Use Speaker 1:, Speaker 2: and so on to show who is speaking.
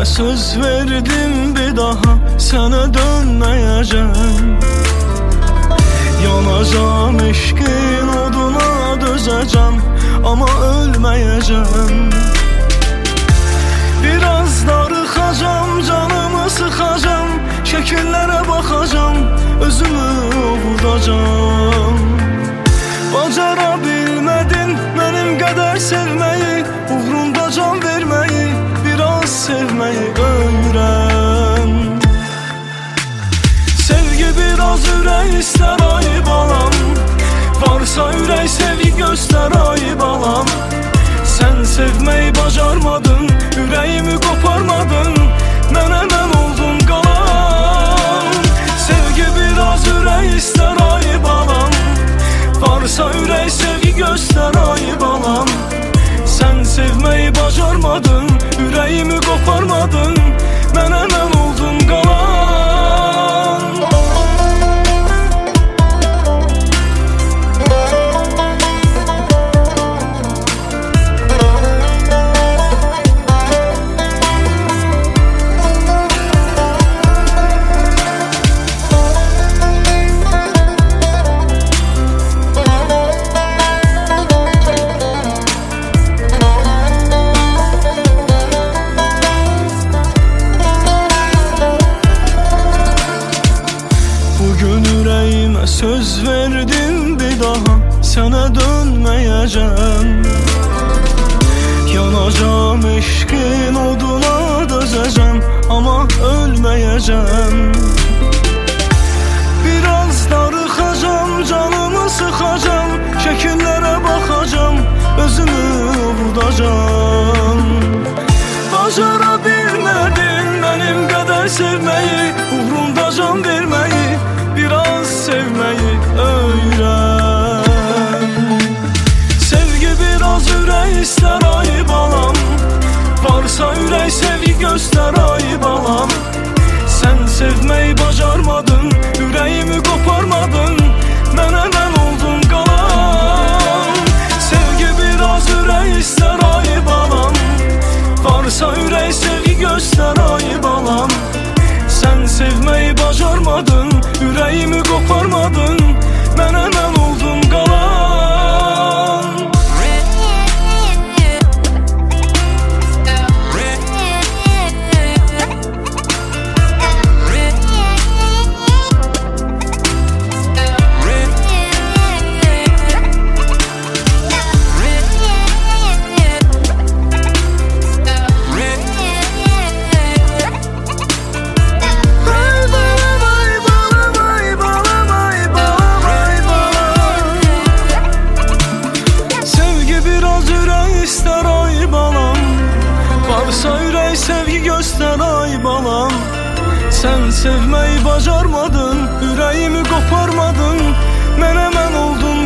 Speaker 1: söz verdim bir daha sana dönmeyeceğim. Yanacağım eşkin oduna dözeceğim ama ölmeyeceğim. Biraz darıxacağım, canımı sıxacağım, şekillere bakacağım, özümü ovudacağım. Bacara bilmedin benim kadar sevmeyi, uğrunda can vermeyi, biraz sevmeyi öğren. Sevgi biraz ürək ister ay balam, varsa ürək sevgi göster ay balam. Sen sevmeyi bacarmadın, yüreğimi koparmadın, mənə mən oldun qalan. Sevgi biraz ürək ister ay balam, varsa ürək sevgi göster ay balam. Sen sevmeyi bacarmadın, yüreğimi koparmadın, mənə mən oldun qalan. Söz verdim bir daha sana dönmeyeceğim. Yanacağım eşkin oduna dözeceğim ama ölmeyeceğim. Biraz darıxacağım, canımı sıxacağım, şekillere bakacağım, özümü ovudacağım. Bacara bilmedin benim kadar sevmeyi, uğrunda can vermeyi, biraz sevmeyi öğren. Sevgi biraz ürək ister ay balam, varsa ürək sevgi göster ay balam. Sen sevmeyi bacarmadın, yüreğimi koparmadın, mənə mən oldun qalan. Sevgi biraz ürək ister ay balam, varsa ürək sevgi göster ay balam. Sen sevmeyi bacarmadın, yüreğimi koparmadın, mənə mən oldun qalan. Varsa ürək sevgi göster ay balam. Sen sevmeyi bacarmadın, yüreğimi koparmadın, mənə mən oldun